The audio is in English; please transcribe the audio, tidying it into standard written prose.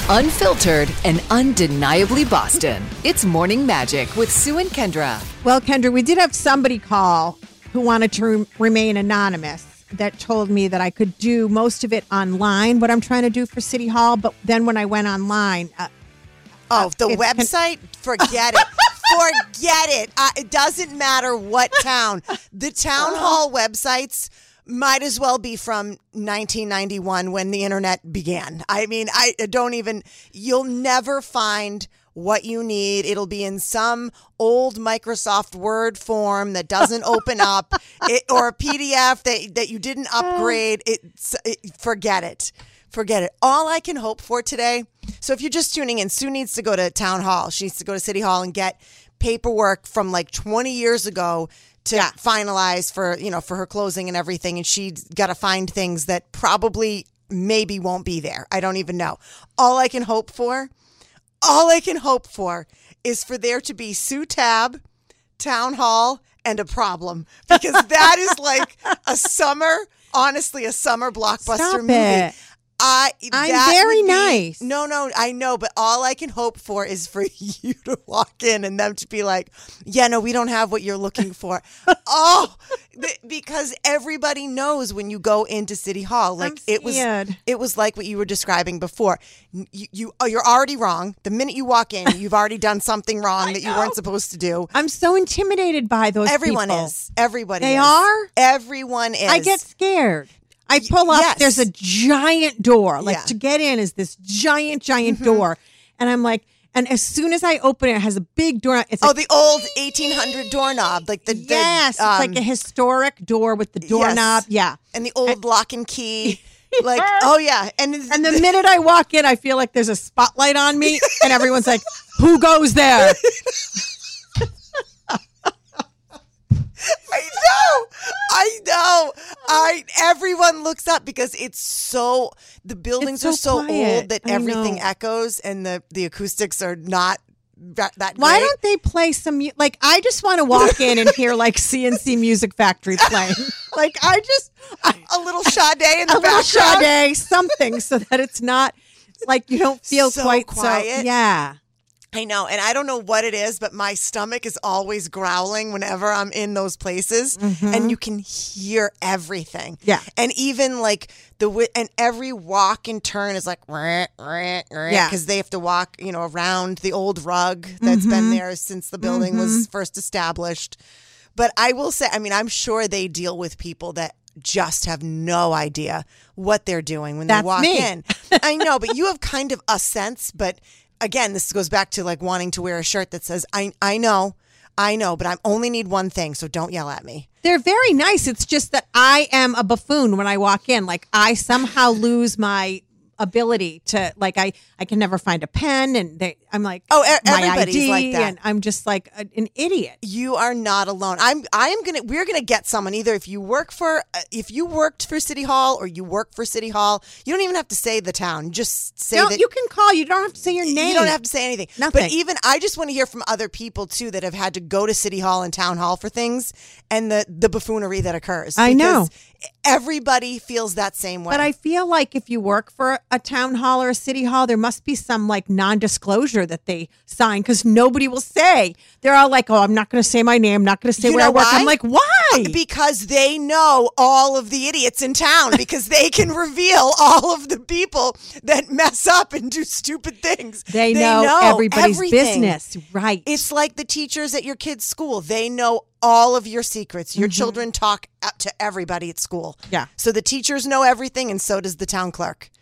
Unfiltered and undeniably Boston. It's Morning Magic with Sue and Kendra. Well, Kendra, we did have somebody call who wanted to remain anonymous that told me that I could do most of it online, what I'm trying to do for City Hall. But then when I went online... the website? Forget it. Forget it. It doesn't matter what town. The town hall websites might as well be from 1991 when the internet began. I mean, you'll never find what you need. It'll be in some old Microsoft Word form that doesn't open up, or a PDF that you didn't upgrade. Forget it. Forget it. All I can hope for today. So if you're just tuning in, Sue needs to go to town hall. She needs to go to City Hall and get paperwork from like 20 years ago to finalize for her closing and everything. And she's got to find things that probably maybe won't be there. I don't even know. All I can hope for is for there to be Sue Tab, town hall, and a problem, because that is like a summer blockbuster movie. It. I'm very nice. No, I know, but all I can hope for is for you to walk in and them to be like, yeah, no, we don't have what you're looking for. Because everybody knows when you go into City Hall, like it was like what you were describing before. You're already wrong. The minute you walk in, you've already done something wrong that you weren't supposed to do. I'm so intimidated by those Everyone people. is. Everybody They is. are? Everyone is. I get scared. I pull up, Yes. there's a giant door. Like Yeah. to get in is this giant door. And I'm like, and as soon as I open it, it has a big door. It's like, the old 1800 doorknob, like the yes, it's like a historic door with the doorknob. Yes. Yeah. And the old lock and key. Like, oh yeah. And the minute I walk in, I feel like there's a spotlight on me and everyone's like, who goes there? I know. Everyone looks up because the buildings are so quiet. old that I everything know. echoes and the acoustics are not that great. Why don't they play some, like, I just want to walk in and hear like CNC Music Factory playing. Like, a little Sade in the a little background? Sade, something so that it's not like you don't feel So quite quiet. so. Yeah. I know, and I don't know what it is, but my stomach is always growling whenever I'm in those places, and you can hear everything. Yeah. And even like and every walk and turn is like, because they have to walk, around the old rug that's been there since the building was first established. But I will say, I mean, I'm sure they deal with people that just have no idea what they're doing when they walk in. I know, but you have kind of a sense, but again, this goes back to like wanting to wear a shirt that says, I know, but I only need one thing, so don't yell at me. They're very nice. It's just that I am a buffoon when I walk in. Like, I somehow lose my ability to, like, I can never find a pen, and I'm like, my my everybody's ID, like that. and I'm just like an idiot. You are not alone. We're gonna get someone, either if you worked for City Hall or you work for City Hall. You don't even have to say the town. Just say that You can call. You don't have to say your name. You don't have to say anything. Nothing. But even I just want to hear from other people too that have had to go to City Hall and Town Hall for things, and the buffoonery that occurs. I know. Everybody feels that same way. But I feel like if you work for a town hall or a city hall, there must be some like non-disclosure that they sign, because nobody will say. They're all like, oh, I'm not going to say my name. I'm not going to say where I work. Why? I'm like, why? Because they know all of the idiots in town, because they can reveal all of the people that mess up and do stupid things. They know everybody's everything. business. Right. It's like the teachers at your kid's school. They know all of your secrets. Your children talk up to everybody at school. Yeah. So the teachers know everything, and so does the town clerk.